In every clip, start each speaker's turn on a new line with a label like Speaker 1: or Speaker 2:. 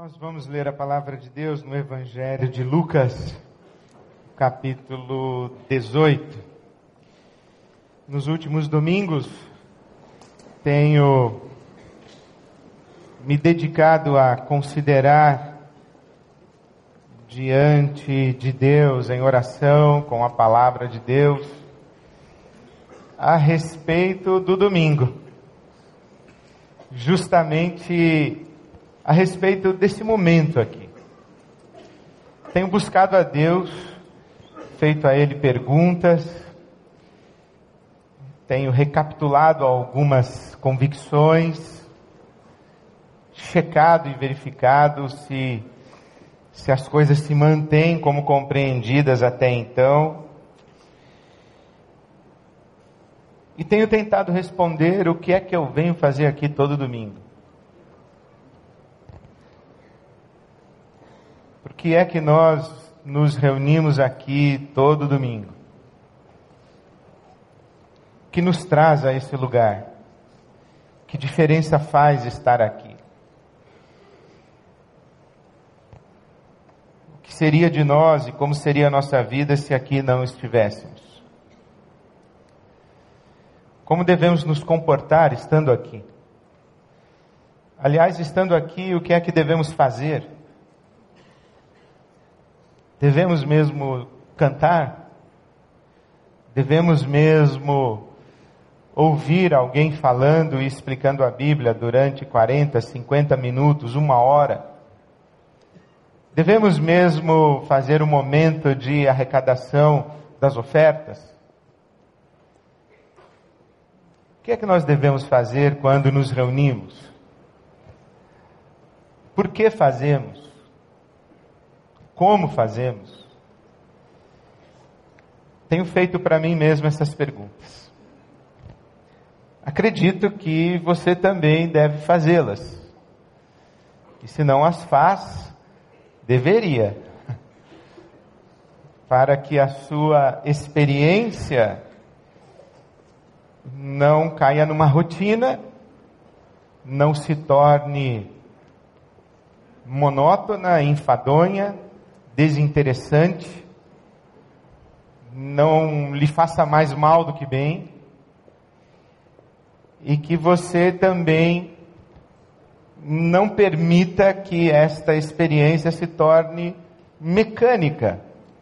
Speaker 1: Nós vamos ler a palavra de Deus no Evangelho de Lucas, capítulo 18. Nos últimos domingos, tenho me dedicado a considerar diante de Deus, em oração, com a palavra de Deus, a respeito do domingo. Justamente a respeito desse momento aqui. Tenho buscado a Deus, feito a Ele perguntas, tenho recapitulado algumas convicções, checado e verificado se as coisas se mantêm como compreendidas até então. E tenho tentado responder o que é que eu venho fazer aqui todo domingo. Por que é que nós nos reunimos aqui todo domingo? O que nos traz a esse lugar? Que diferença faz estar aqui? O que seria de nós e como seria a nossa vida se aqui não estivéssemos? Como devemos nos comportar estando aqui? Aliás, estando aqui, o que é que devemos fazer? Devemos mesmo cantar? Devemos mesmo ouvir alguém falando e explicando a Bíblia durante 40, 50 minutos, 1 hora? Devemos mesmo fazer um momento de arrecadação das ofertas? O que é que nós devemos fazer quando nos reunimos? Por que fazemos? Como fazemos? Tenho feito para mim mesmo essas perguntas. Acredito que você também deve fazê-las. E se não as faz, deveria. Para que a sua experiência não caia numa rotina, não se torne monótona, enfadonha, desinteressante, não lhe faça mais mal do que bem, e que você também não permita que esta experiência se torne mecânica,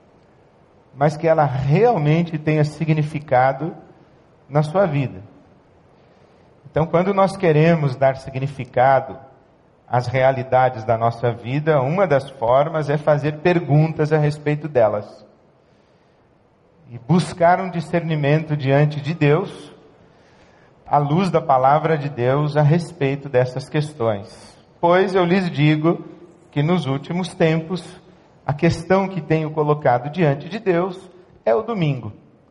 Speaker 1: mas que ela realmente tenha significado na sua vida. Então, quando nós queremos dar significado às realidades da nossa vida, uma das formas é fazer perguntas a respeito delas. E buscar um discernimento diante de Deus, à luz da palavra de Deus, a respeito dessas questões. Pois eu lhes digo que nos últimos tempos, a questão que tenho colocado diante de Deus é o domingo.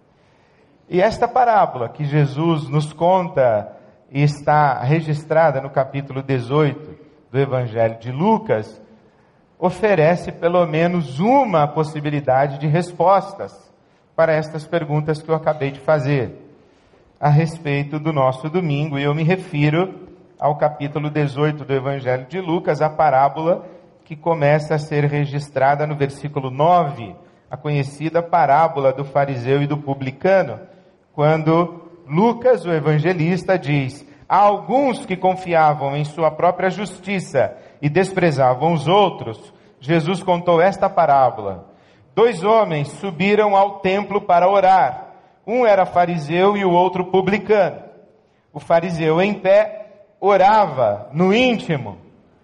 Speaker 1: E esta parábola que Jesus nos conta e está registrada no capítulo 18 do Evangelho de Lucas, oferece pelo menos uma possibilidade de respostas para estas perguntas que eu acabei de fazer a respeito do nosso domingo. E eu me refiro ao capítulo 18 do Evangelho de Lucas, a parábola que começa a ser registrada no versículo 9, a conhecida parábola do fariseu e do publicano, quando Lucas, o evangelista, diz: há alguns que confiavam em sua própria justiça e desprezavam os outros. Jesus contou esta parábola. 2 homens subiram ao templo para orar. Um era fariseu e o outro publicano. O fariseu, em pé, orava no íntimo: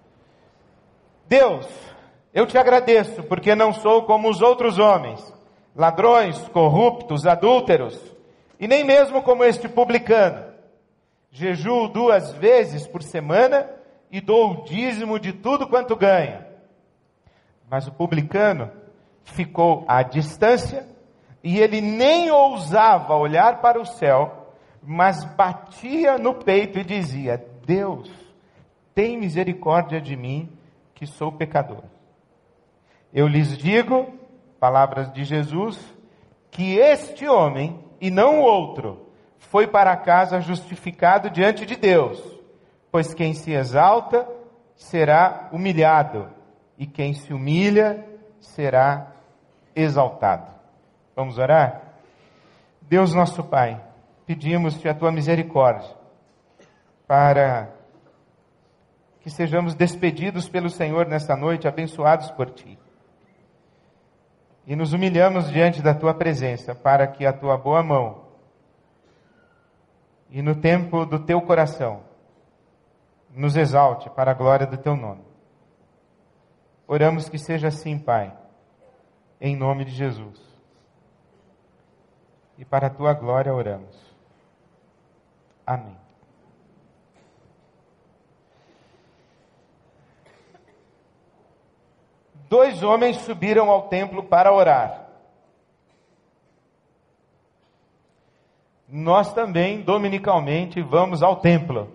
Speaker 1: Deus, eu te agradeço, porque não sou como os outros homens, ladrões, corruptos, adúlteros, e nem mesmo como este publicano. Jejuo 2 vezes por semana e dou o dízimo de tudo quanto ganho. Mas o publicano ficou à distância e ele nem ousava olhar para o céu, mas batia no peito e dizia: Deus, tem misericórdia de mim, que sou pecador. Eu lhes digo, palavras de Jesus, que este homem, e não o outro, foi para casa justificado diante de Deus, pois quem se exalta será humilhado, e quem se humilha será exaltado. Vamos orar? Deus nosso Pai, pedimos-te a tua misericórdia para que sejamos despedidos pelo Senhor nesta noite, abençoados por ti. E nos humilhamos diante da tua presença para que a tua boa mão e no tempo do teu coração nos exalte para a glória do teu nome. Oramos que seja assim, Pai, em nome de Jesus. E para a tua glória oramos. Amém. Dois homens subiram ao templo para orar. Nós também, dominicalmente, vamos ao templo.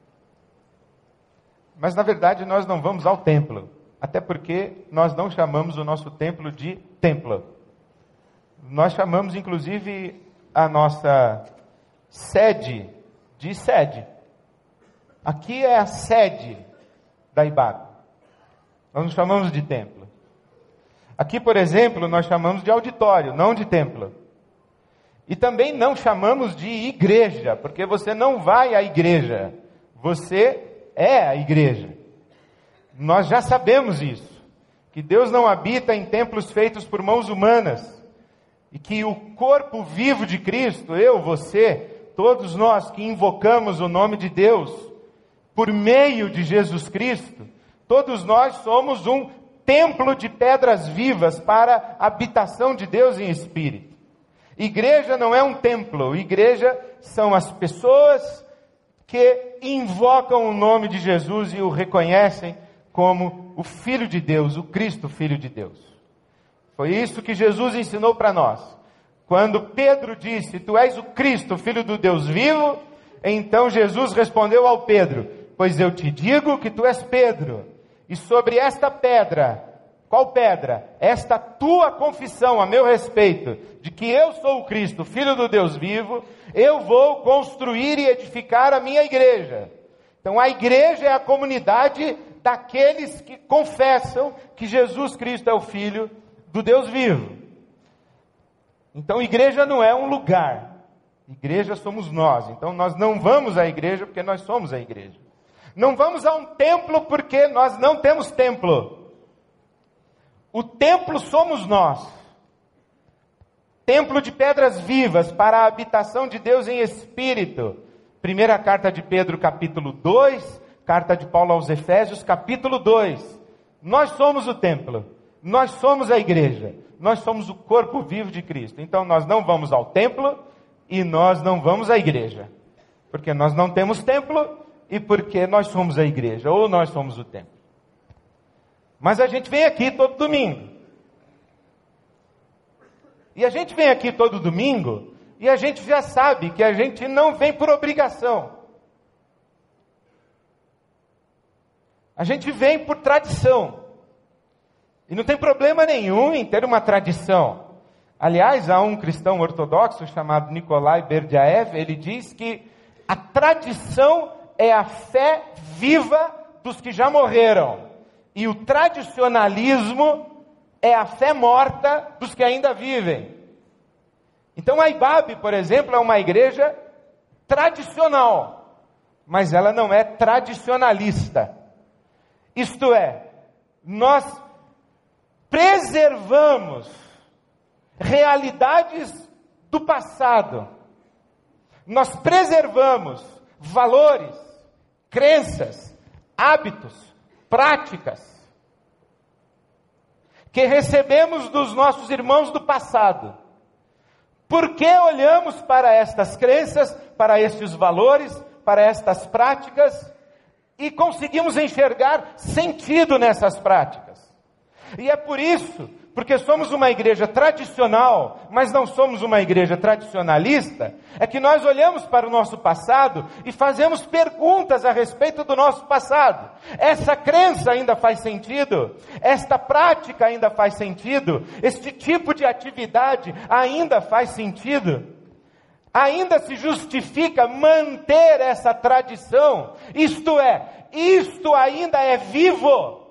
Speaker 1: Mas, na verdade, nós não vamos ao templo. Até porque nós não chamamos o nosso templo de templo. Nós chamamos, inclusive, a nossa sede de sede. Aqui é a sede da IBAB. Nós não chamamos de templo. Aqui, por exemplo, nós chamamos de auditório, não de templo. E também não chamamos de igreja, porque você não vai à igreja. Você é a igreja. Nós já sabemos isso. Que Deus não habita em templos feitos por mãos humanas. E que o corpo vivo de Cristo, eu, você, todos nós que invocamos o nome de Deus, por meio de Jesus Cristo, todos nós somos um templo de pedras vivas para a habitação de Deus em espírito. Igreja não é um templo, igreja são as pessoas que invocam o nome de Jesus e o reconhecem como o Filho de Deus, o Cristo Filho de Deus. Foi isso que Jesus ensinou para nós. Quando Pedro disse, tu és o Cristo, Filho do Deus vivo, então Jesus respondeu ao Pedro, pois eu te digo que tu és Pedro, e sobre esta pedra, qual pedra? Esta tua confissão a meu respeito, de que eu sou o Cristo, Filho do Deus vivo, eu vou construir e edificar a minha igreja. Então a igreja é a comunidade daqueles que confessam que Jesus Cristo é o Filho do Deus vivo. Então igreja não é um lugar, igreja somos nós. Então nós não vamos à igreja porque nós somos a igreja. Não vamos a um templo porque nós não temos templo. O templo somos nós. Templo de pedras vivas para a habitação de Deus em espírito. Primeira carta de Pedro, capítulo 2, carta de Paulo aos Efésios, capítulo 2. Nós somos o templo, nós somos a igreja, nós somos o corpo vivo de Cristo. Então nós não vamos ao templo e nós não vamos à igreja. Porque nós não temos templo e porque nós somos a igreja, ou nós somos o templo. Mas a gente vem aqui todo domingo. E a gente vem aqui todo domingo e a gente já sabe que a gente não vem por obrigação. A gente vem por tradição. E não tem problema nenhum em ter uma tradição. Aliás, há um cristão ortodoxo chamado Nikolai Berdyaev, ele diz que a tradição é a fé viva dos que já morreram. E o tradicionalismo é a fé morta dos que ainda vivem. Então a IBAB, por exemplo, é uma igreja tradicional, mas ela não é tradicionalista. Isto é, nós preservamos realidades do passado. Nós preservamos valores, crenças, hábitos, práticas que recebemos dos nossos irmãos do passado. Por que olhamos para estas crenças, para estes valores, para estas práticas e conseguimos enxergar sentido nessas práticas? E é por isso, porque somos uma igreja tradicional, mas não somos uma igreja tradicionalista, é que nós olhamos para o nosso passado e fazemos perguntas a respeito do nosso passado. Essa crença ainda faz sentido? Esta prática ainda faz sentido? Este tipo de atividade ainda faz sentido? Ainda se justifica manter essa tradição? Isto é, isto ainda é vivo?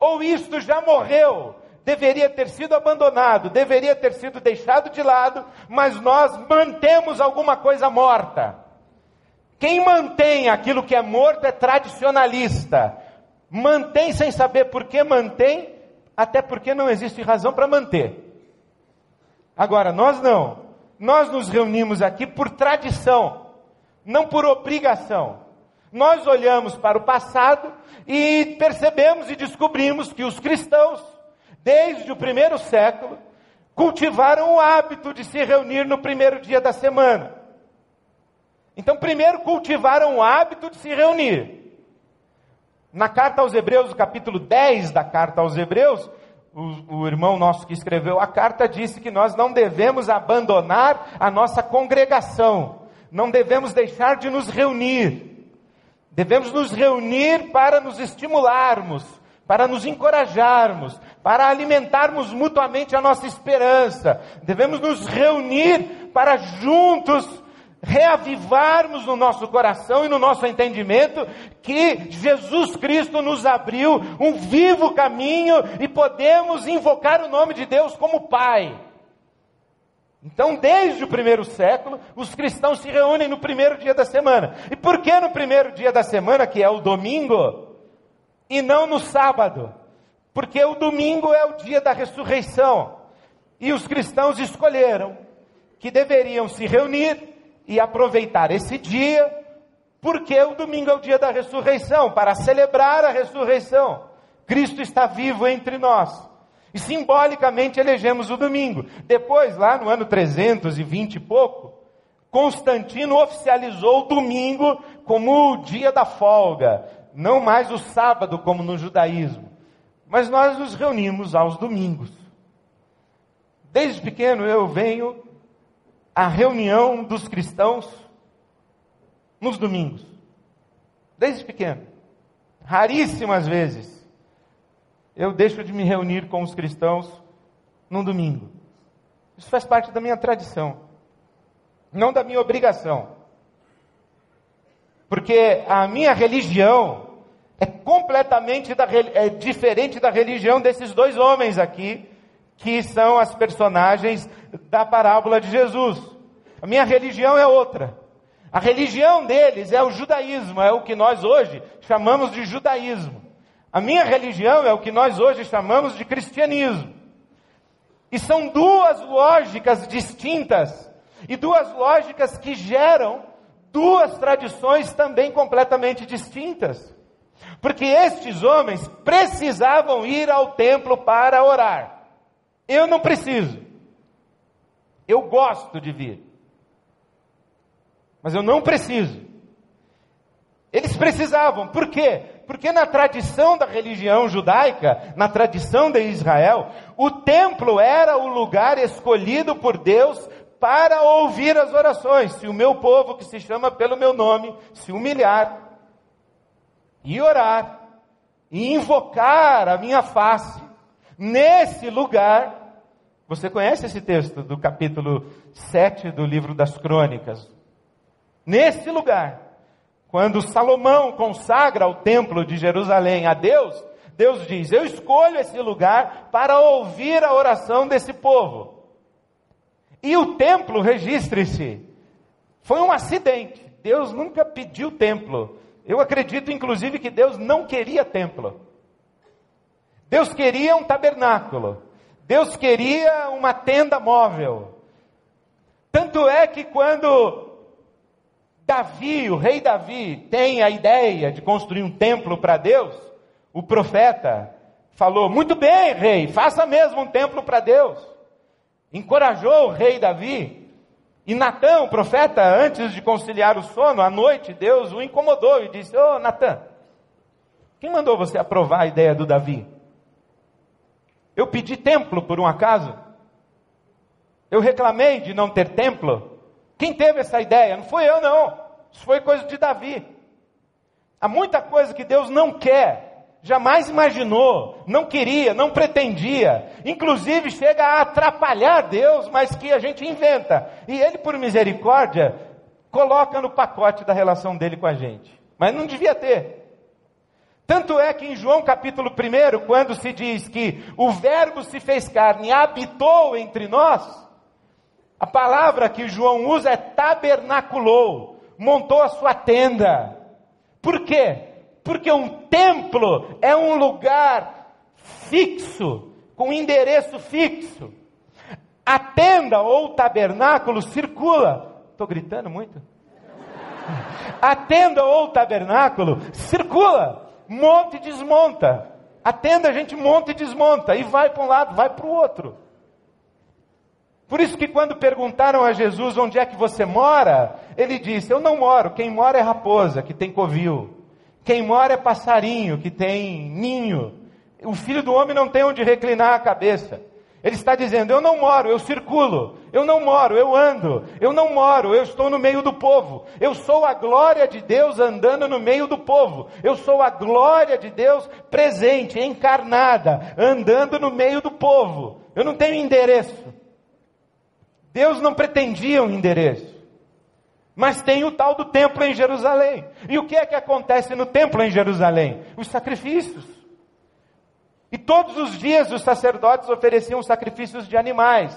Speaker 1: Ou isto já morreu, deveria ter sido abandonado, deveria ter sido deixado de lado, mas nós mantemos alguma coisa morta. Quem mantém aquilo que é morto é tradicionalista. Mantém sem saber por que mantém, até porque não existe razão para manter. Agora, nós não. Nós nos reunimos aqui por tradição, não por obrigação. Nós olhamos para o passado e percebemos e descobrimos que os cristãos, desde o primeiro século, cultivaram o hábito de se reunir no primeiro dia da semana. Então, primeiro cultivaram o hábito de se reunir. Na carta aos Hebreus, no capítulo 10 da carta aos Hebreus, o irmão nosso que escreveu a carta disse que nós não devemos abandonar a nossa congregação, não devemos deixar de nos reunir. Devemos nos reunir para nos estimularmos, para nos encorajarmos, para alimentarmos mutuamente a nossa esperança. Devemos nos reunir para juntos reavivarmos no nosso coração e no nosso entendimento que Jesus Cristo nos abriu um vivo caminho e podemos invocar o nome de Deus como Pai. Então, desde o primeiro século, os cristãos se reúnem no primeiro dia da semana. E por que no primeiro dia da semana, que é o domingo, e não no sábado? Porque o domingo é o dia da ressurreição. E os cristãos escolheram que deveriam se reunir e aproveitar esse dia, porque o domingo é o dia da ressurreição, para celebrar a ressurreição. Cristo está vivo entre nós. E simbolicamente elegemos o domingo. Depois, lá no ano 320 e pouco, Constantino oficializou o domingo como o dia da folga, não mais o sábado como no judaísmo. Mas nós nos reunimos aos domingos. Desde pequeno eu venho à reunião dos cristãos nos domingos. Desde pequeno. Raríssimas vezes eu deixo de me reunir com os cristãos no domingo. Isso faz parte da minha tradição, não da minha obrigação. Porque a minha religião é completamente diferente da religião desses dois homens aqui, que são as personagens da parábola de Jesus. A minha religião é outra. A religião deles é o judaísmo, é o que nós hoje chamamos de judaísmo. A minha religião é o que nós hoje chamamos de cristianismo. E são duas lógicas distintas, e duas lógicas que geram duas tradições também completamente distintas. Porque estes homens precisavam ir ao templo para orar. Eu não preciso. Eu gosto de vir. Mas eu não preciso. Eles precisavam. Por quê? Porque na tradição da religião judaica, na tradição de Israel, o templo era o lugar escolhido por Deus para ouvir as orações. Se o meu povo, que se chama pelo meu nome, se humilhar e orar e invocar a minha face, nesse lugar. Você conhece esse texto do capítulo 7 do livro das Crônicas? Nesse lugar, quando Salomão consagra o templo de Jerusalém a Deus, Deus diz: eu escolho esse lugar para ouvir a oração desse povo. E o templo, registre-se, foi um acidente. Deus nunca pediu templo. Eu acredito, inclusive, que Deus não queria templo. Deus queria um tabernáculo. Deus queria uma tenda móvel. Tanto é que quando Davi, o rei Davi, tem a ideia de construir um templo para Deus, o profeta falou: muito bem, rei, faça mesmo um templo para Deus. Encorajou o rei Davi. E Natã, o profeta, antes de conciliar o sono, à noite, Deus o incomodou e disse: ô Natã, quem mandou você aprovar a ideia do Davi? Eu pedi templo por um acaso? Eu reclamei de não ter templo? Quem teve essa ideia? Não fui eu, não. Isso foi coisa de Davi. Há muita coisa que Deus não quer, jamais imaginou, não queria, não pretendia. Inclusive chega a atrapalhar Deus, mas que a gente inventa. E Ele, por misericórdia, coloca no pacote da relação dele com a gente. Mas não devia ter. Tanto é que em João capítulo 1, quando se diz que o Verbo se fez carne e habitou entre nós, a palavra que João usa é tabernaculou, montou a sua tenda. Por quê? Porque um templo é um lugar fixo, com endereço fixo. A tenda ou tabernáculo circula. Estou gritando muito? A tenda ou tabernáculo circula, monta e desmonta. A tenda a gente monta e desmonta, e vai para um lado, vai para o outro. Por isso que quando perguntaram a Jesus onde é que você mora, ele disse, eu não moro, quem mora é raposa, que tem covil. Quem mora é passarinho, que tem ninho. O Filho do Homem não tem onde reclinar a cabeça. Ele está dizendo, eu não moro, eu circulo. Eu não moro, eu ando. Eu não moro, eu estou no meio do povo. Eu sou a glória de Deus andando no meio do povo. Eu sou a glória de Deus presente, encarnada, andando no meio do povo. Eu não tenho endereço. Deus não pretendia um endereço. Mas tem o tal do templo em Jerusalém. E o que é que acontece no templo em Jerusalém? Os sacrifícios. E todos os dias os sacerdotes ofereciam sacrifícios de animais.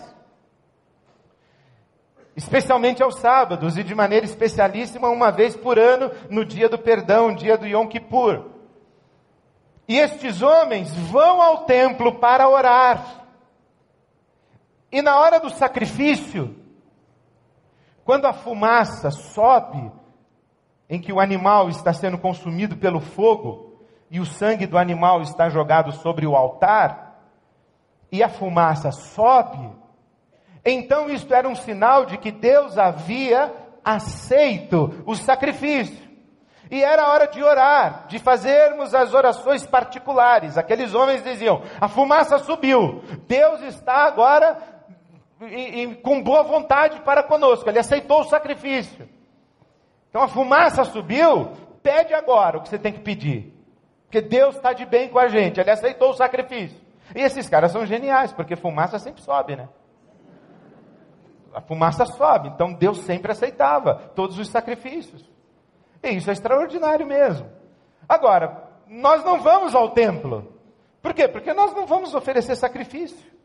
Speaker 1: Especialmente aos sábados e de maneira especialíssima uma vez por ano no dia do perdão, dia do Yom Kippur. E estes homens vão ao templo para orar. E na hora do sacrifício, quando a fumaça sobe, em que o animal está sendo consumido pelo fogo, e o sangue do animal está jogado sobre o altar, e a fumaça sobe, então isto era um sinal de que Deus havia aceito o sacrifício. E era hora de orar, de fazermos as orações particulares. Aqueles homens diziam, a fumaça subiu, Deus está agora com boa vontade para conosco, Ele aceitou o sacrifício. Então a fumaça subiu, pede agora o que você tem que pedir. Porque Deus está de bem com a gente, Ele aceitou o sacrifício. E esses caras são geniais, porque fumaça sempre sobe, né? A fumaça sobe, então Deus sempre aceitava todos os sacrifícios. E isso é extraordinário mesmo. Agora, nós não vamos ao templo. Por quê? Porque nós não vamos oferecer sacrifício.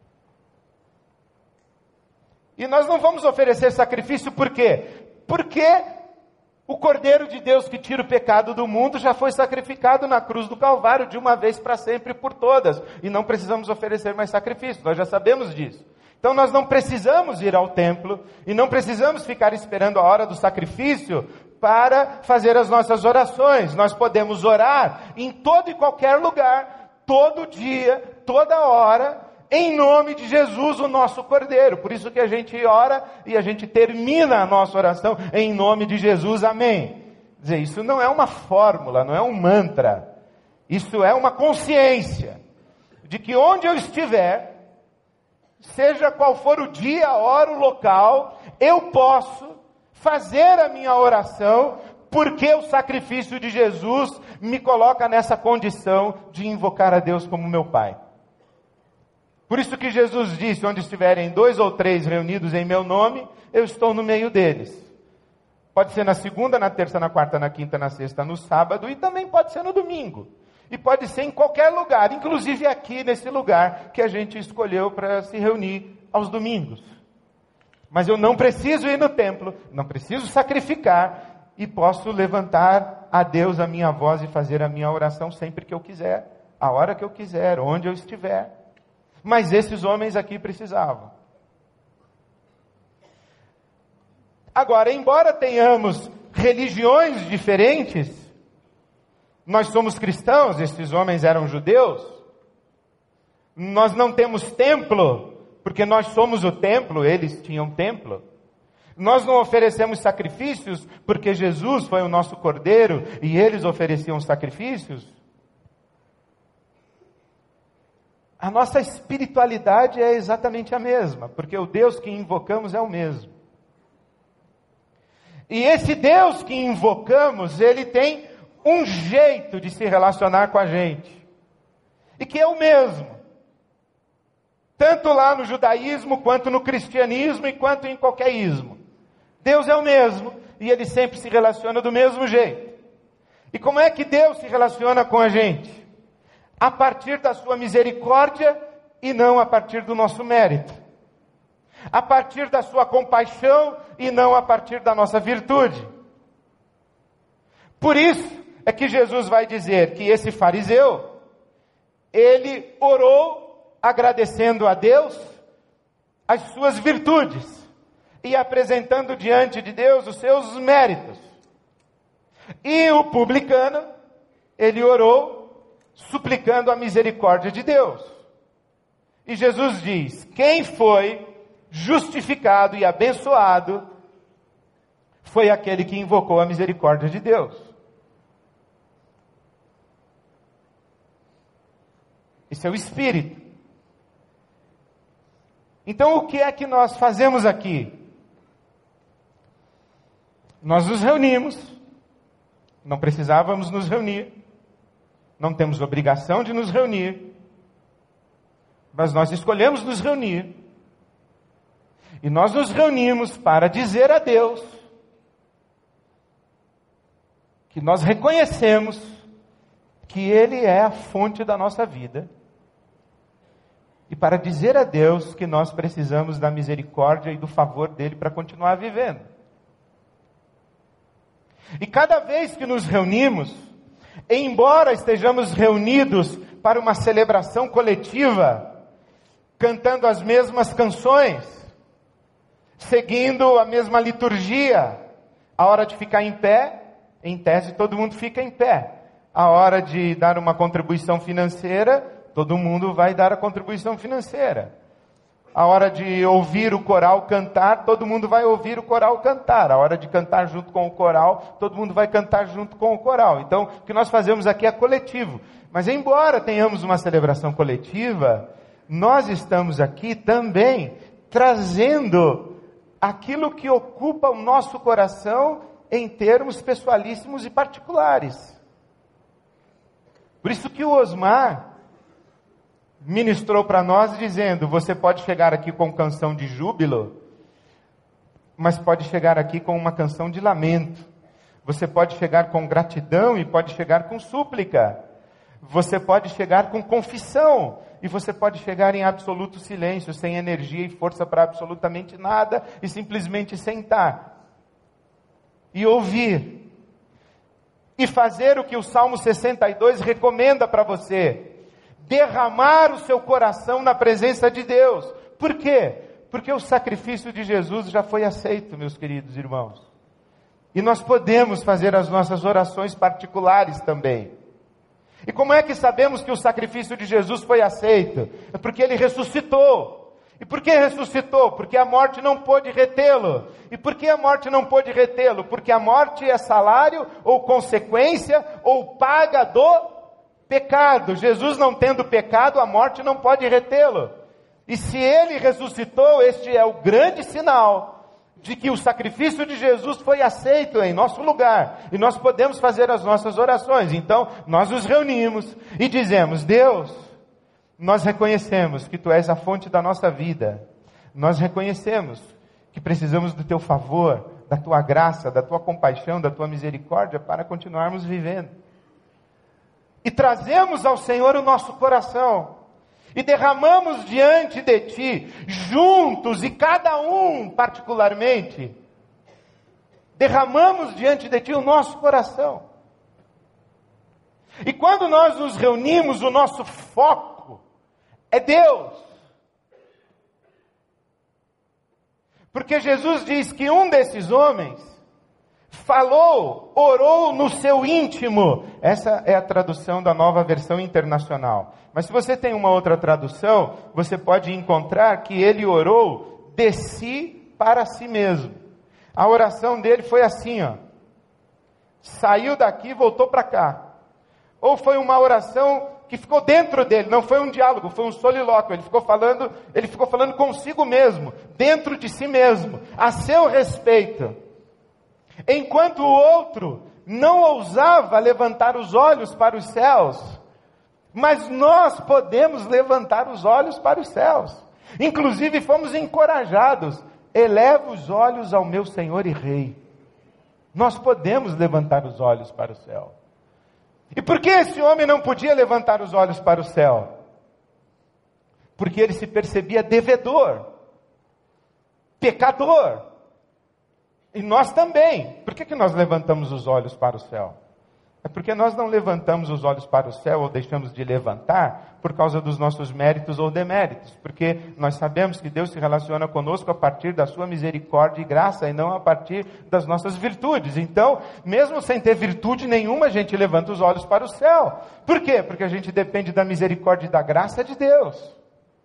Speaker 1: E nós não vamos oferecer sacrifício por quê? Porque o Cordeiro de Deus que tira o pecado do mundo já foi sacrificado na cruz do Calvário de uma vez para sempre e por todas. E não precisamos oferecer mais sacrifício, nós já sabemos disso. Então nós não precisamos ir ao templo e não precisamos ficar esperando a hora do sacrifício para fazer as nossas orações. Nós podemos orar em todo e qualquer lugar, todo dia, toda hora, em nome de Jesus, o nosso Cordeiro. Por isso que a gente ora e a gente termina a nossa oração em nome de Jesus, amém. Quer dizer, isso não é uma fórmula, não é um mantra. Isso é uma consciência de que onde eu estiver, seja qual for o dia, a hora, o local, eu posso fazer a minha oração, porque o sacrifício de Jesus me coloca nessa condição de invocar a Deus como meu Pai. Por isso que Jesus disse, onde estiverem 2 ou 3 reunidos em meu nome, eu estou no meio deles. Pode ser na segunda, na terça, na quarta, na quinta, na sexta, no sábado, e também pode ser no domingo. E pode ser em qualquer lugar, inclusive aqui nesse lugar que a gente escolheu para se reunir aos domingos. Mas eu não preciso ir no templo, não preciso sacrificar, e posso levantar a Deus a minha voz e fazer a minha oração sempre que eu quiser, a hora que eu quiser, onde eu estiver. Mas esses homens aqui precisavam. Agora, embora tenhamos religiões diferentes, nós somos cristãos, esses homens eram judeus, nós não temos templo, porque nós somos o templo, eles tinham templo. Nós não oferecemos sacrifícios, porque Jesus foi o nosso Cordeiro e eles ofereciam sacrifícios. A nossa espiritualidade é exatamente a mesma, porque o Deus que invocamos é o mesmo. E esse Deus que invocamos, ele tem um jeito de se relacionar com a gente, e que é o mesmo, tanto lá no judaísmo, quanto no cristianismo, e quanto em qualquer ismo. Deus é o mesmo, e ele sempre se relaciona do mesmo jeito. E como é que Deus se relaciona com a gente? A partir da sua misericórdia e não a partir do nosso mérito. A partir da sua compaixão e não a partir da nossa virtude. Por isso é que Jesus vai dizer que esse fariseu, ele orou agradecendo a Deus as suas virtudes e apresentando diante de Deus os seus méritos. E o publicano, ele orou suplicando a misericórdia de Deus. E Jesus diz: quem foi justificado e abençoado foi aquele que invocou a misericórdia de Deus. Esse é o Espírito. Então o que é que nós fazemos aqui? Nós nos reunimos, não precisávamos nos reunir, não temos obrigação de nos reunir, mas nós escolhemos nos reunir. E nós nos reunimos para dizer a Deus que nós reconhecemos que Ele é a fonte da nossa vida. E para dizer a Deus que nós precisamos da misericórdia e do favor dEle para continuar vivendo. E cada vez que nos reunimos, embora estejamos reunidos para uma celebração coletiva, cantando as mesmas canções, seguindo a mesma liturgia, a hora de ficar em pé, em tese todo mundo fica em pé. A hora de dar uma contribuição financeira, todo mundo vai dar a contribuição financeira. A hora de ouvir o coral cantar, todo mundo vai ouvir o coral cantar. A hora de cantar junto com o coral, todo mundo vai cantar junto com o coral. Então, o que nós fazemos aqui é coletivo. Mas embora tenhamos uma celebração coletiva, nós estamos aqui também trazendo aquilo que ocupa o nosso coração em termos pessoalíssimos e particulares. Por isso que o Osmar ministrou para nós dizendo: você pode chegar aqui com canção de júbilo, mas pode chegar aqui com uma canção de lamento. Você pode chegar com gratidão e pode chegar com súplica. Você pode chegar com confissão e você pode chegar em absoluto silêncio, sem energia e força para absolutamente nada e simplesmente sentar e ouvir e fazer o que o Salmo 62 recomenda para você: derramar o seu coração na presença de Deus. Por quê? Porque o sacrifício de Jesus já foi aceito, meus queridos irmãos. E nós podemos fazer as nossas orações particulares também. E como é que sabemos que o sacrifício de Jesus foi aceito? É porque Ele ressuscitou. E por que ressuscitou? Porque a morte não pôde retê-lo. E por que a morte não pôde retê-lo? Porque a morte é salário, ou consequência, ou paga do pecado. Jesus não tendo pecado, a morte não pode retê-lo. E se Ele ressuscitou, este é o grande sinal de que o sacrifício de Jesus foi aceito em nosso lugar. E nós podemos fazer as nossas orações. Então, nós nos reunimos e dizemos: Deus, nós reconhecemos que Tu és a fonte da nossa vida. Nós reconhecemos que precisamos do Teu favor, da Tua graça, da Tua compaixão, da Tua misericórdia para continuarmos vivendo. E trazemos ao Senhor o nosso coração. E derramamos diante de Ti, juntos e cada um particularmente, derramamos diante de Ti o nosso coração. E quando nós nos reunimos, o nosso foco é Deus. Porque Jesus diz que um desses homens falou, orou no seu íntimo. Essa é a tradução da Nova Versão Internacional. Mas se você tem uma outra tradução, você pode encontrar que ele orou de si para si mesmo. A oração dele foi assim, ó. Saiu daqui e voltou para cá. Ou foi uma oração que ficou dentro dele, não foi um diálogo, foi um solilóquio. Ele ficou falando consigo mesmo, dentro de si mesmo, a seu respeito. Enquanto o outro não ousava levantar os olhos para os céus, mas nós podemos levantar os olhos para os céus. Inclusive fomos encorajados: eleva os olhos ao meu Senhor e Rei. Nós podemos levantar os olhos para o céu. E por que esse homem não podia levantar os olhos para o céu? Porque ele se percebia devedor, pecador. E nós também. Por que nós levantamos os olhos para o céu? É porque nós não levantamos os olhos para o céu ou deixamos de levantar por causa dos nossos méritos ou deméritos. Porque nós sabemos que Deus se relaciona conosco a partir da sua misericórdia e graça e não a partir das nossas virtudes. Então, mesmo sem ter virtude nenhuma, a gente levanta os olhos para o céu. Por quê? Porque a gente depende da misericórdia e da graça de Deus.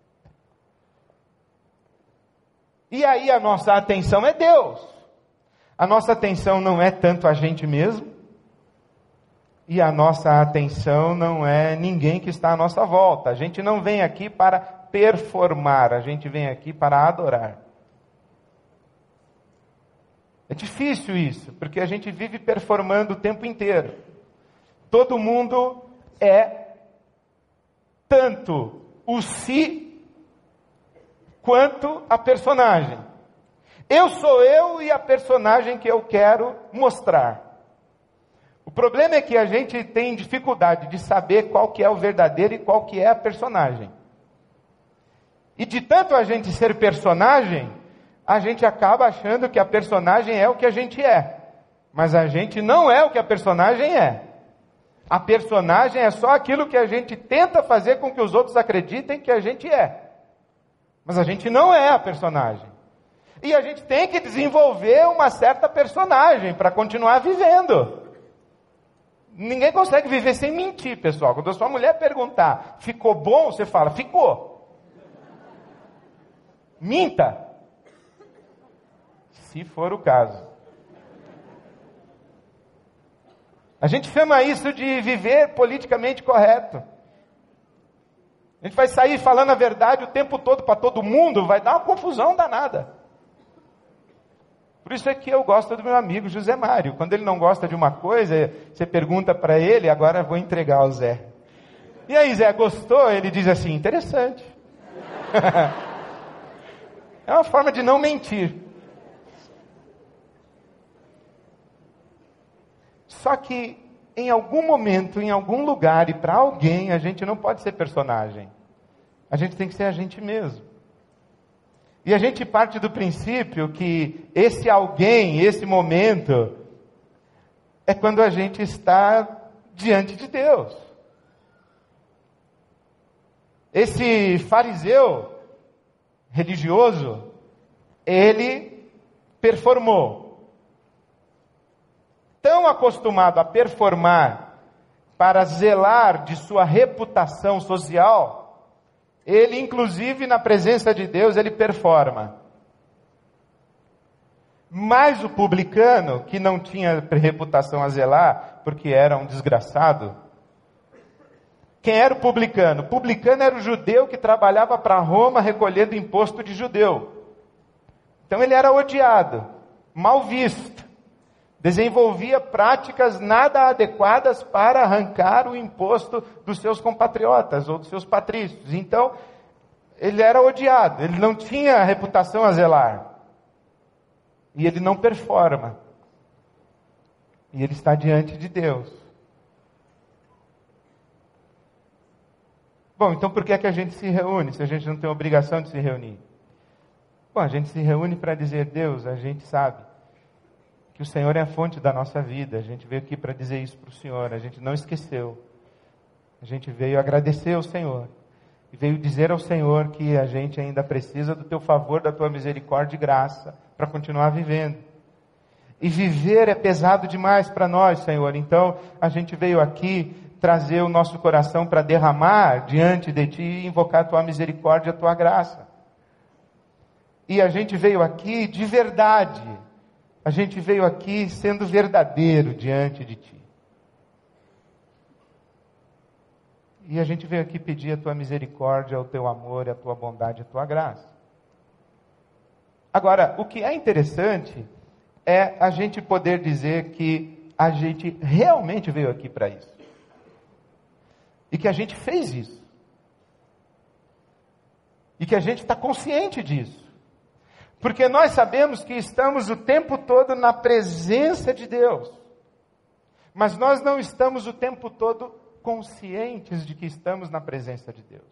Speaker 1: E aí a nossa atenção é Deus. A nossa atenção não é tanto a gente mesmo. E a nossa atenção não é ninguém que está à nossa volta. A gente não vem aqui para performar, a gente vem aqui para adorar. É difícil isso, porque a gente vive performando o tempo inteiro. Todo mundo é tanto o si quanto a personagem. Eu sou eu e a personagem que eu quero mostrar. O problema é que a gente tem dificuldade de saber qual que é o verdadeiro e qual que é a personagem. E de tanto a gente ser personagem, a gente acaba achando que a personagem é o que a gente é. Mas a gente não é o que a personagem é. A personagem é só aquilo que a gente tenta fazer com que os outros acreditem que a gente é. Mas a gente não é a personagem. E a gente tem que desenvolver uma certa personagem para continuar vivendo. Ninguém consegue viver sem mentir, pessoal. Quando a sua mulher perguntar, ficou bom? Você fala, ficou. Minta. Se for o caso. A gente chama isso de viver politicamente correto. A gente vai sair falando a verdade o tempo todo para todo mundo, vai dar uma confusão danada. Por isso é que eu gosto do meu amigo José Mário. Quando ele não gosta de uma coisa, você pergunta para ele, agora eu vou entregar ao Zé. E aí, Zé, gostou? Ele diz assim, interessante. É uma forma de não mentir. Só que, em algum momento, em algum lugar e para alguém, a gente não pode ser personagem. A gente tem que ser a gente mesmo. E a gente parte do princípio que esse alguém, esse momento, é quando a gente está diante de Deus. Esse fariseu religioso, ele performou. Tão acostumado a performar para zelar de sua reputação social, ele, inclusive, na presença de Deus, ele performa. Mas o publicano, que não tinha reputação a zelar, porque era um desgraçado. Quem era o publicano? O publicano era o judeu que trabalhava para Roma recolhendo imposto de judeu. Então ele era odiado, mal visto. Desenvolvia práticas nada adequadas para arrancar o imposto dos seus compatriotas ou dos seus patrícios. Então, ele era odiado, ele não tinha reputação a zelar. E ele não performa. E ele está diante de Deus. Bom, então por que é que a gente se reúne, se a gente não tem obrigação de se reunir? Bom, a gente se reúne para dizer, Deus, a gente sabe que o Senhor é a fonte da nossa vida. A gente veio aqui para dizer isso para o Senhor. A gente não esqueceu. A gente veio agradecer ao Senhor. E veio dizer ao Senhor que a gente ainda precisa do Teu favor, da Tua misericórdia e graça para continuar vivendo. E viver é pesado demais para nós, Senhor. Então, a gente veio aqui trazer o nosso coração para derramar diante de Ti e invocar a Tua misericórdia e a Tua graça. E a gente veio aqui de verdade. A gente veio aqui sendo verdadeiro diante de Ti. E a gente veio aqui pedir a Tua misericórdia, o Teu amor, a Tua bondade, a Tua graça. Agora, o que é interessante é a gente poder dizer que a gente realmente veio aqui para isso. E que a gente fez isso. E que a gente está consciente disso. Porque nós sabemos que estamos o tempo todo na presença de Deus. mas nós não estamos o tempo todo conscientes de que estamos na presença de Deus.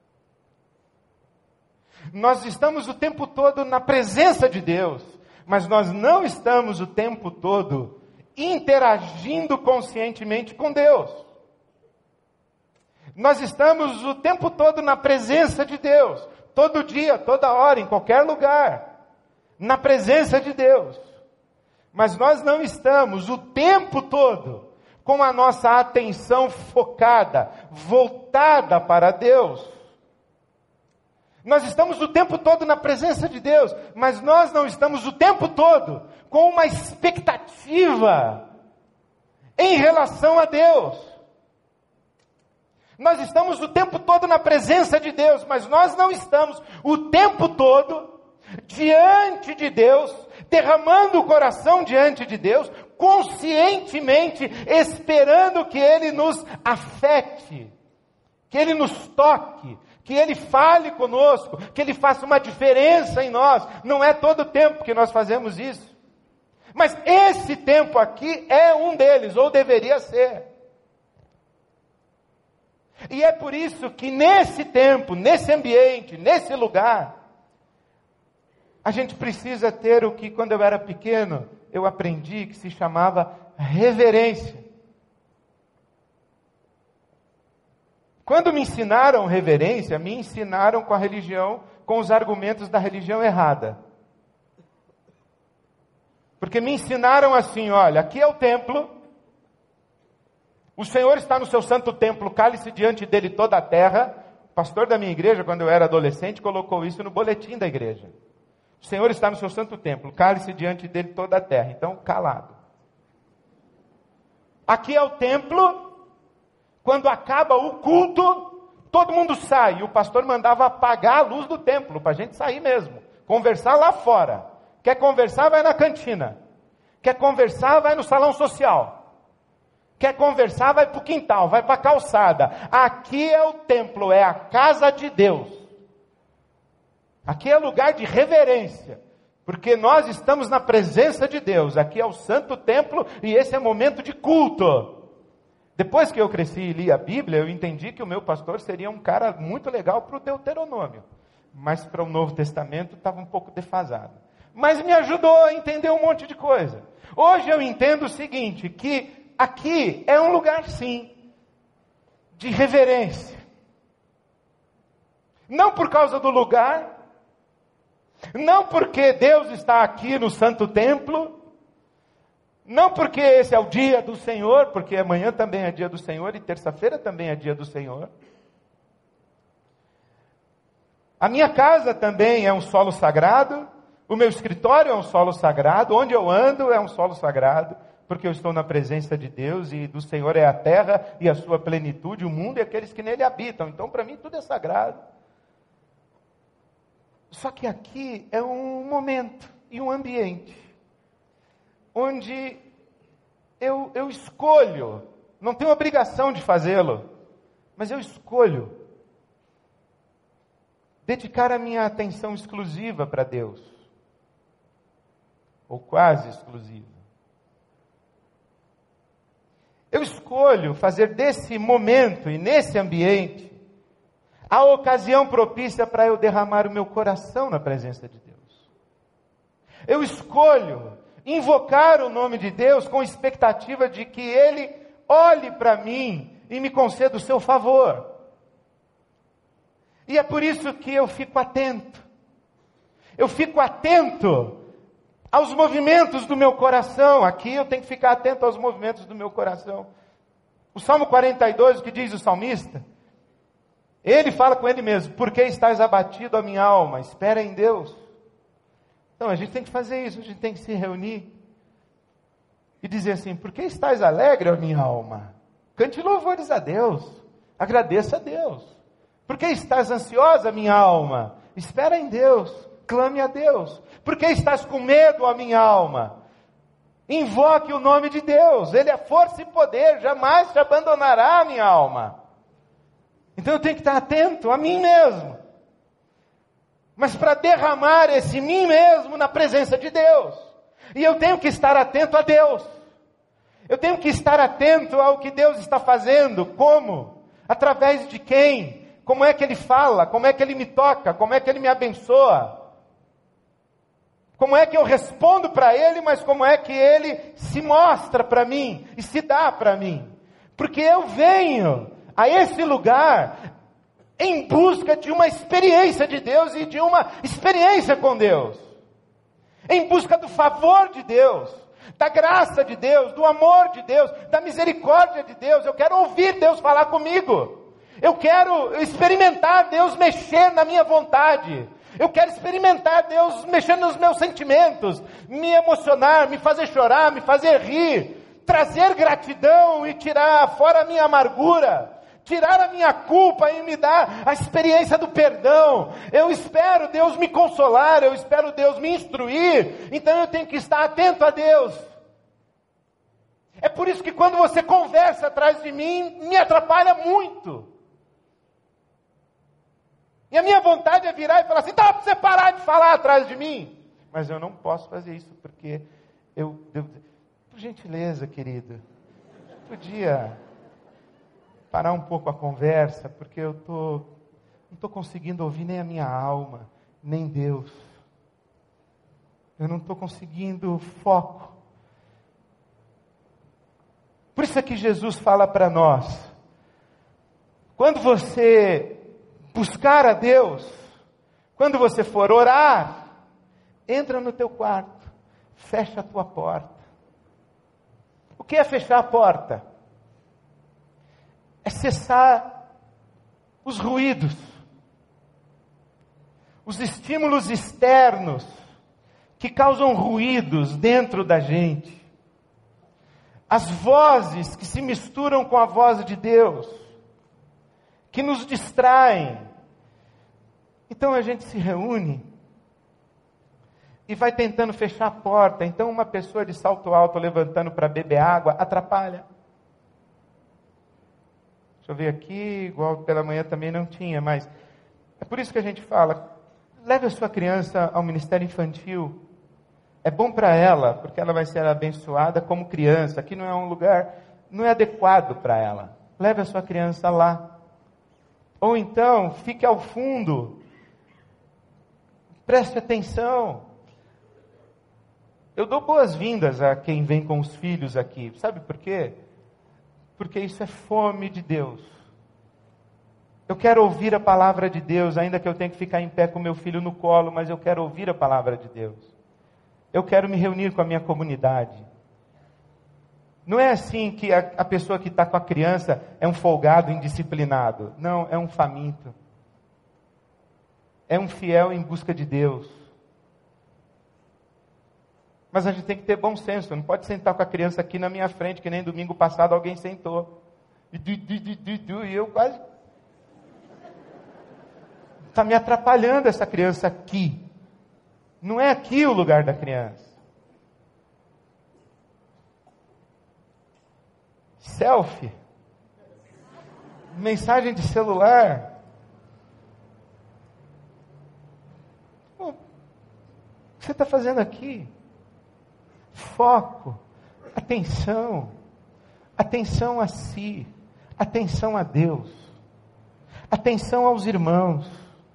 Speaker 1: Nós estamos o tempo todo na presença de Deus, mas nós não estamos o tempo todo interagindo conscientemente com Deus. Nós estamos o tempo todo na presença de Deus, todo dia, toda hora, em qualquer lugar, na presença de Deus. Mas nós não estamos o tempo todo com a nossa atenção focada, voltada para Deus. Nós estamos o tempo todo na presença de Deus, mas nós não estamos o tempo todo com uma expectativa em relação a Deus. Nós estamos o tempo todo na presença de Deus, mas nós não estamos o tempo todo diante de Deus, derramando o coração diante de Deus, conscientemente esperando que Ele nos afete, que Ele nos toque, que Ele fale conosco, que Ele faça uma diferença em nós. Não é todo tempo que nós fazemos isso. Mas esse tempo aqui é um deles, ou deveria ser. E é por isso que nesse tempo, nesse ambiente, nesse lugar, a gente precisa ter o que quando eu era pequeno, eu aprendi que se chamava reverência. Quando me ensinaram reverência, me ensinaram com a religião, com os argumentos da religião errada. Porque me ensinaram assim, olha, aqui é o templo, o Senhor está no seu santo templo, cale-se diante dele toda a terra. O pastor da minha igreja, quando eu era adolescente, colocou isso no boletim da igreja. O Senhor está no seu santo templo, cale-se diante dele toda a terra. Então, calado. Aqui é o templo, quando acaba o culto, todo mundo sai. E o pastor mandava apagar a luz do templo, para a gente sair mesmo. Conversar lá fora. Quer conversar, vai na cantina. Quer conversar, vai no salão social. Quer conversar, vai para o quintal, vai para a calçada. Aqui é o templo, é a casa de Deus. Aqui é lugar de reverência, porque nós estamos na presença de Deus. Aqui é o santo templo e esse é momento de culto. Depois que eu cresci e li a Bíblia, eu entendi que o meu pastor seria um cara muito legal para o Deuteronômio. Mas para o Novo Testamento estava um pouco defasado. Mas me ajudou a entender um monte de coisa. Hoje eu entendo o seguinte, que aqui é um lugar, sim, de reverência. Não por causa do lugar, não porque Deus está aqui no santo templo, não porque esse é o dia do Senhor, porque amanhã também é dia do Senhor e terça-feira também é dia do Senhor. A minha casa também é um solo sagrado, o meu escritório é um solo sagrado, onde eu ando é um solo sagrado, porque eu estou na presença de Deus e do Senhor é a terra e a sua plenitude, o mundo e aqueles que nele habitam. Então, para mim, tudo é sagrado. Só que aqui é um momento e um ambiente onde eu escolho, não tenho obrigação de fazê-lo, mas eu escolho dedicar a minha atenção exclusiva para Deus, ou quase exclusiva. Eu escolho fazer desse momento e nesse ambiente a ocasião propícia para eu derramar o meu coração na presença de Deus. Eu escolho invocar o nome de Deus com expectativa de que Ele olhe para mim e me conceda o seu favor. E é por isso que eu fico atento. Eu fico atento aos movimentos do meu coração. Aqui eu tenho que ficar atento aos movimentos do meu coração. O Salmo 42, o que diz o salmista? Ele fala com ele mesmo: por que estás abatido, a minha alma? Espera em Deus. Então a gente tem que fazer isso, a gente tem que se reunir e dizer assim: por que estás alegre, a minha alma? Cante louvores a Deus, agradeça a Deus. Por que estás ansiosa, minha alma? Espera em Deus, clame a Deus. Por que estás com medo, a minha alma? Invoque o nome de Deus, Ele é força e poder, jamais te abandonará, minha alma. Então eu tenho que estar atento a mim mesmo, mas para derramar esse mim mesmo na presença de Deus, e eu tenho que estar atento a Deus. Eu tenho que estar atento ao que Deus está fazendo. Como? Através de quem? Como é que Ele fala? Como é que Ele me toca? Como é que Ele me abençoa? Como é que eu respondo para Ele, mas como é que Ele se mostra para mim e se dá para mim? Porque eu venho a esse lugar em busca de uma experiência de Deus e de uma experiência com Deus. Em busca do favor de Deus, da graça de Deus, do amor de Deus, da misericórdia de Deus. Eu quero ouvir Deus falar comigo. Eu quero experimentar Deus mexer na minha vontade. Eu quero experimentar Deus mexendo nos meus sentimentos, me emocionar, me fazer chorar, me fazer rir, trazer gratidão e tirar fora a minha amargura, tirar a minha culpa e me dar a experiência do perdão. Eu espero Deus me consolar, eu espero Deus me instruir, então eu tenho que estar atento a Deus. É por isso que quando você conversa atrás de mim, me atrapalha muito. E a minha vontade é virar e falar assim, tá, para você parar de falar atrás de mim. Mas eu não posso fazer isso, porque por gentileza, querido, podia parar um pouco a conversa, porque eu não estou conseguindo ouvir nem a minha alma, nem Deus. Eu não estou conseguindo foco. Por isso é que Jesus fala para nós, quando você buscar a Deus, quando você for orar, entra no teu quarto, fecha a tua porta. O que é fechar a porta? É cessar os ruídos, os estímulos externos que causam ruídos dentro da gente, as vozes que se misturam com a voz de Deus, que nos distraem. Então a gente se reúne e vai tentando fechar a porta. Então uma pessoa de salto alto levantando para beber água atrapalha. Deixa eu ver aqui, igual pela manhã também não tinha, mas é por isso que a gente fala, leve a sua criança ao ministério infantil. É bom para ela, porque ela vai ser abençoada como criança. Aqui não é um lugar, não é adequado para ela. Leve a sua criança lá. Ou então, fique ao fundo. Preste atenção. Eu dou boas-vindas a quem vem com os filhos aqui. Sabe por quê? Porque isso é fome de Deus. Eu quero ouvir a palavra de Deus, ainda que eu tenha que ficar em pé com meu filho no colo, mas eu quero ouvir a palavra de Deus. Eu quero me reunir com a minha comunidade. Não é assim que a pessoa que está com a criança é um folgado, indisciplinado. Não, é um faminto. É um fiel em busca de Deus. Mas a gente tem que ter bom senso. Não pode sentar com a criança aqui na minha frente, que nem domingo passado alguém sentou. E eu quase... Está me atrapalhando essa criança aqui. Não é aqui o lugar da criança. Selfie, mensagem de celular. O que você está fazendo aqui? Foco, atenção, atenção a si, atenção a Deus, atenção aos irmãos.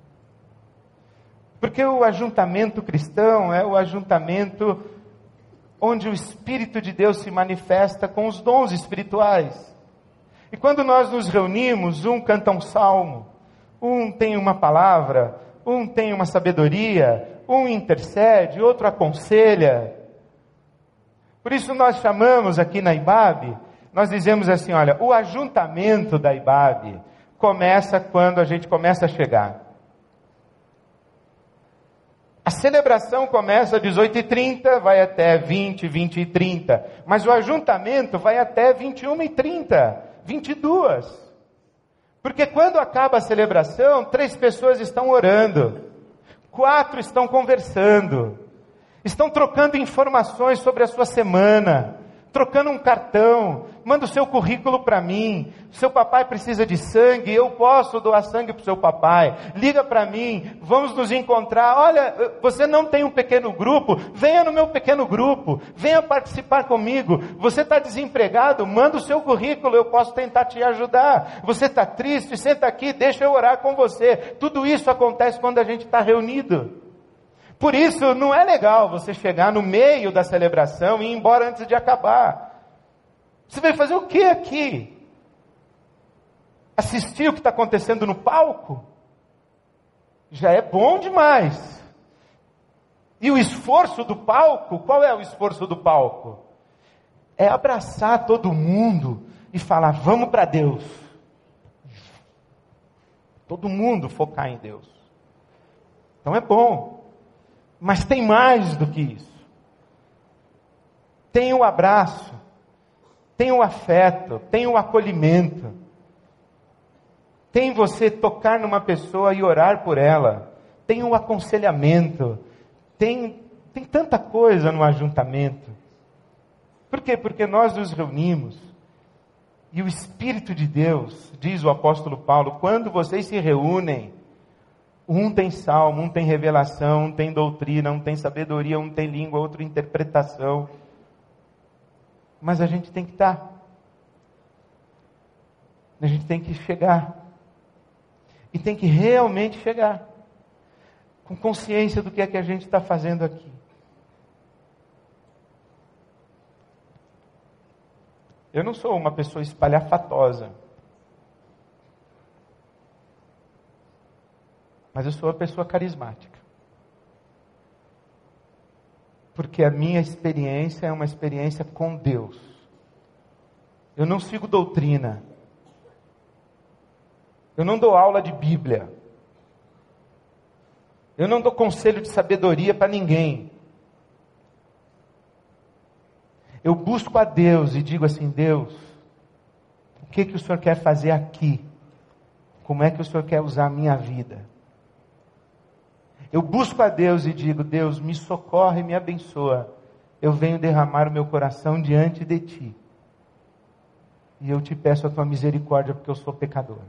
Speaker 1: Porque o ajuntamento cristão é o ajuntamento onde o Espírito de Deus se manifesta com os dons espirituais. E quando nós nos reunimos, um canta um salmo, um tem uma palavra, um tem uma sabedoria, um intercede, outro aconselha. Por isso nós chamamos aqui na IBAB, nós dizemos assim, olha, o ajuntamento da IBAB começa quando a gente começa a chegar. A celebração começa às 18h30, vai até 20h30. Mas o ajuntamento vai até 21h30, 22. Porque quando acaba a celebração, 3 pessoas estão orando, 4 estão conversando, estão trocando informações sobre a sua semana, trocando um cartão, manda o seu currículo para mim, seu papai precisa de sangue, eu posso doar sangue para o seu papai, liga para mim, vamos nos encontrar, olha, você não tem um pequeno grupo, venha no meu pequeno grupo, venha participar comigo, você está desempregado, manda o seu currículo, eu posso tentar te ajudar, você está triste, senta aqui, deixa eu orar com você. Tudo isso acontece quando a gente está reunido. Por isso, não é legal você chegar no meio da celebração e ir embora antes de acabar. Você vai fazer o que aqui? Assistir o que está acontecendo no palco? Já é bom demais. E o esforço do palco, qual é o esforço do palco? É abraçar todo mundo e falar, vamos para Deus. Todo mundo focar em Deus. Então é bom. Mas tem mais do que isso. Tem o abraço, tem o afeto, tem o acolhimento. Tem você tocar numa pessoa e orar por ela. Tem o aconselhamento. Tem tanta coisa no ajuntamento. Por quê? Porque nós nos reunimos. E o Espírito de Deus, diz o apóstolo Paulo, quando vocês se reúnem, um tem salmo, um tem revelação, um tem doutrina, um tem sabedoria, um tem língua, outro interpretação. Mas a gente tem que estar. A gente tem que chegar. E tem que realmente chegar. Com consciência do que é que a gente está fazendo aqui. Eu não sou uma pessoa espalhafatosa. Mas eu sou uma pessoa carismática. Porque a minha experiência é uma experiência com Deus. Eu não sigo doutrina. Eu não dou aula de Bíblia. Eu não dou conselho de sabedoria para ninguém. Eu busco a Deus e digo assim, Deus, o que o Senhor quer fazer aqui? Como é que o Senhor quer usar a minha vida? Eu busco a Deus e digo, Deus, me socorre e me abençoa. Eu venho derramar o meu coração diante de Ti. E eu te peço a Tua misericórdia porque eu sou pecador.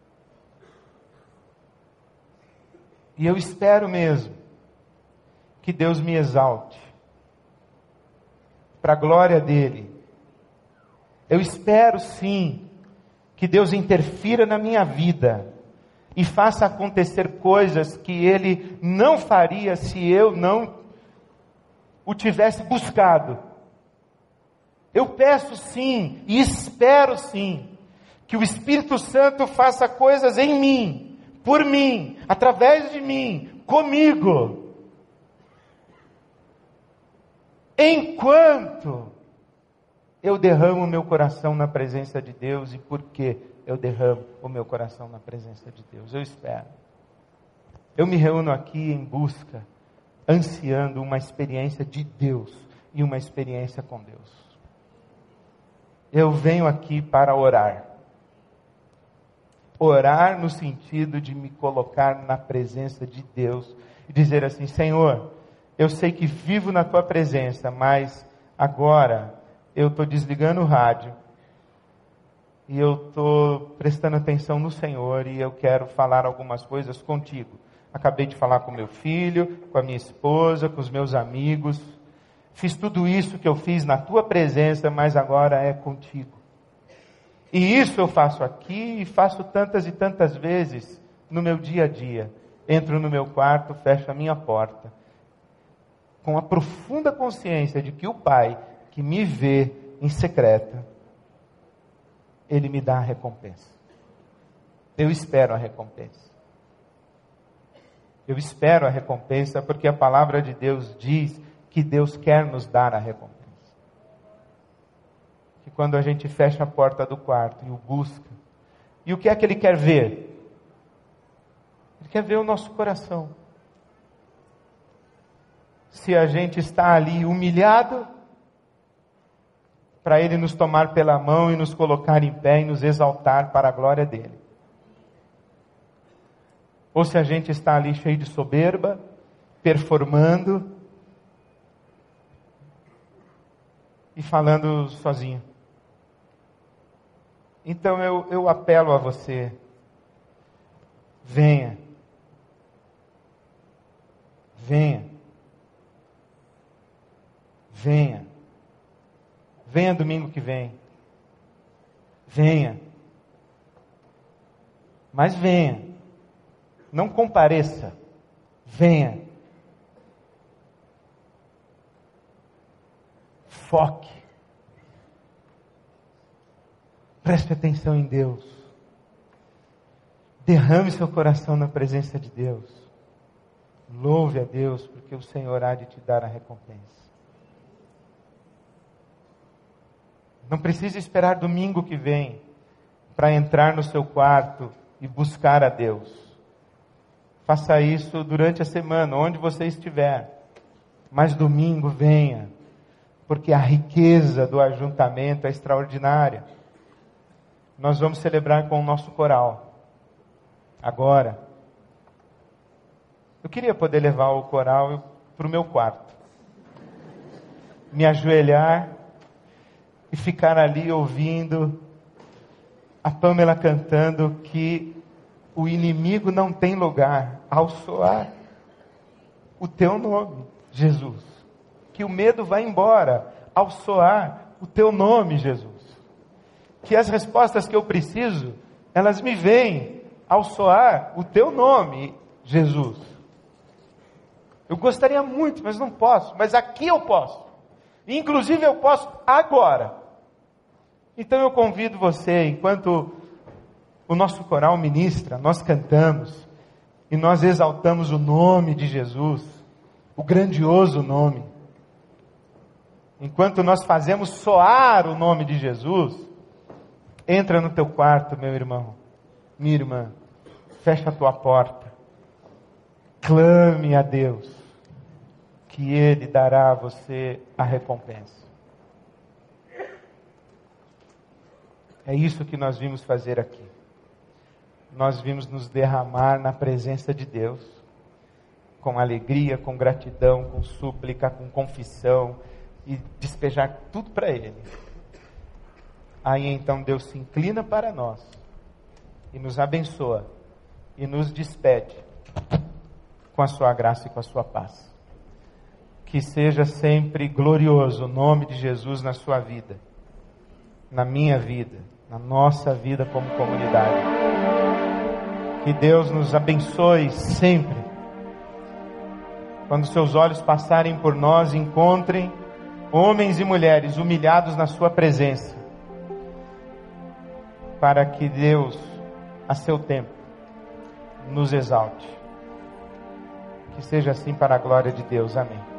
Speaker 1: E eu espero mesmo que Deus me exalte. Para a glória dEle. Eu espero sim que Deus interfira na minha vida. E faça acontecer coisas que Ele não faria se eu não o tivesse buscado. Eu peço sim, e espero sim, que o Espírito Santo faça coisas em mim, por mim, através de mim, comigo. Enquanto eu derramo o meu coração na presença de Deus, e por quê? Eu derramo o meu coração na presença de Deus. Eu espero. Eu me reúno aqui em busca, ansiando uma experiência de Deus e uma experiência com Deus. Eu venho aqui para orar. Orar no sentido de me colocar na presença de Deus e dizer assim, Senhor, eu sei que vivo na Tua presença, mas agora eu estou desligando o rádio. E eu estou prestando atenção no Senhor e eu quero falar algumas coisas contigo. Acabei de falar com meu filho, com a minha esposa, com os meus amigos. Fiz tudo isso que eu fiz na Tua presença, mas agora é contigo. E isso eu faço aqui e faço tantas e tantas vezes no meu dia a dia. Entro no meu quarto, fecho a minha porta. Com a profunda consciência de que o Pai que me vê em secreto, Ele me dá a recompensa. Eu espero a recompensa. Eu espero a recompensa porque a palavra de Deus diz que Deus quer nos dar a recompensa. Que quando a gente fecha a porta do quarto e o busca, e o que é que Ele quer ver? Ele quer ver o nosso coração. Se a gente está ali humilhado, para Ele nos tomar pela mão e nos colocar em pé e nos exaltar para a glória dEle. Ou se a gente está ali cheio de soberba, performando, e falando sozinho. Então eu apelo a você, venha, venha, venha, venha domingo que vem, venha, mas venha, não compareça, venha, foque, preste atenção em Deus, derrame seu coração na presença de Deus, louve a Deus, porque o Senhor há de te dar a recompensa. Não precisa esperar domingo que vem para entrar no seu quarto e buscar a Deus. Faça isso durante a semana, onde você estiver. Mas domingo venha, porque a riqueza do ajuntamento é extraordinária. Nós vamos celebrar com o nosso coral. Agora, eu queria poder levar o coral para o meu quarto. Me ajoelhar e ficar ali ouvindo a Pamela cantando que o inimigo não tem lugar ao soar o teu nome, Jesus. Que o medo vai embora ao soar o teu nome, Jesus. Que as respostas que eu preciso, elas me vêm ao soar o teu nome, Jesus. Eu gostaria muito, mas não posso. Mas aqui eu posso. Inclusive eu posso agora. Então eu convido você, enquanto o nosso coral ministra, nós cantamos e nós exaltamos o nome de Jesus, o grandioso nome. Enquanto nós fazemos soar o nome de Jesus, entra no teu quarto, meu irmão, minha irmã, fecha a tua porta, clame a Deus, que Ele dará a você a recompensa. É isso que nós vimos fazer aqui. Nós vimos nos derramar na presença de Deus, com alegria, com gratidão, com súplica, com confissão, e despejar tudo para Ele. Aí então Deus se inclina para nós, e nos abençoa, e nos despede, com a sua graça e com a sua paz. Que seja sempre glorioso o nome de Jesus na sua vida, na minha vida, na nossa vida como comunidade. Que Deus nos abençoe sempre. Quando seus olhos passarem por nós, encontrem homens e mulheres humilhados na sua presença, para que Deus, a seu tempo, nos exalte. Que seja assim para a glória de Deus. Amém.